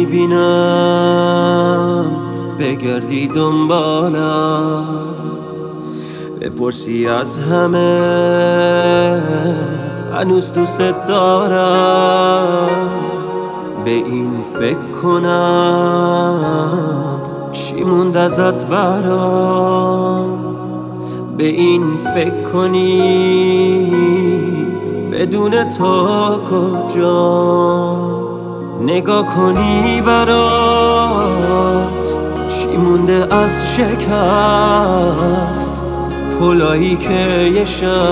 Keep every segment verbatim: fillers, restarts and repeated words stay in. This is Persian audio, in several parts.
میبینم بگردی دنبالم، بپرسی از همه هنوز دوست دارم. به این فکر کنم چی موند ازت برام، به این فکر کنی بدون تو کجام، نگاه کنی برات چی مونده از شکست، پلایی که یه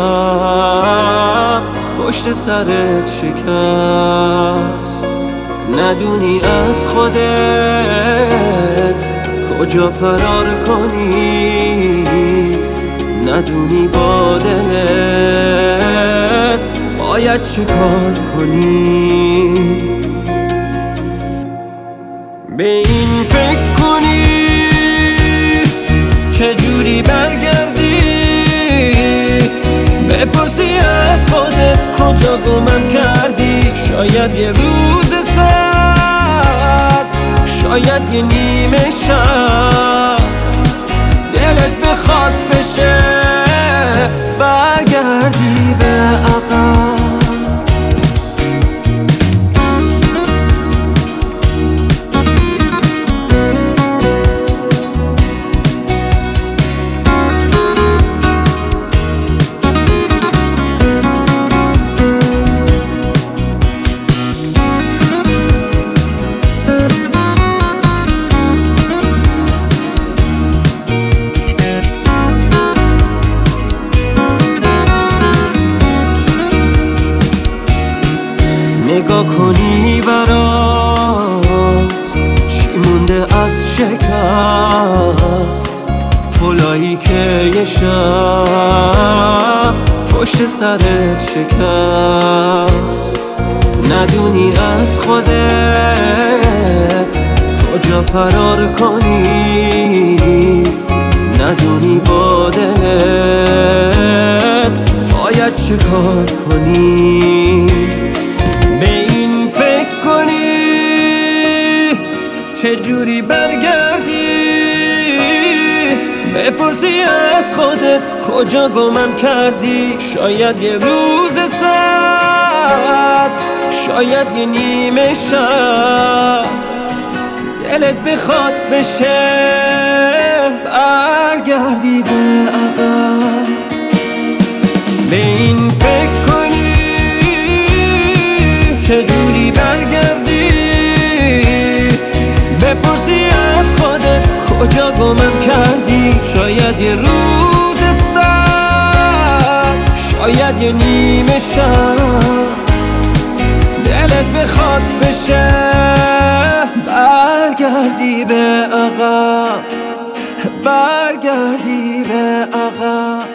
شب پشت سرت شکست. ندونی از خودت کجا فرار کنی، ندونی با دلت باید چه کار کنی. به این فکر کنی چجوری برگردی، بپرسی از خودت کجا گمم کردی. شاید یه روز سرد، شاید یه نیمه شب دلت بخواد بشه برگردی به عقب. نگاه کنی برات چی مونده از شکست، پلایی که یه شب پشت سرت شکست. ندونی از خودت کجا فرار کنی، ندونی با دلت باید چه کار کنی. به این فکر کنی چجوری برگردی، بپرسی از خودت کجا گمم کردی. شاید یه روز سرد، شاید یه نیمه شب دلت بخواد بشه برگردی به عقب. به این فکر کنی چجوری برگردی، بپرسی از خودت کجا گمم کردی. شاید یه روز سرد، شاید یه نیمه شب دلت بخواد بشه برگردی به عقب، برگردی به عقب.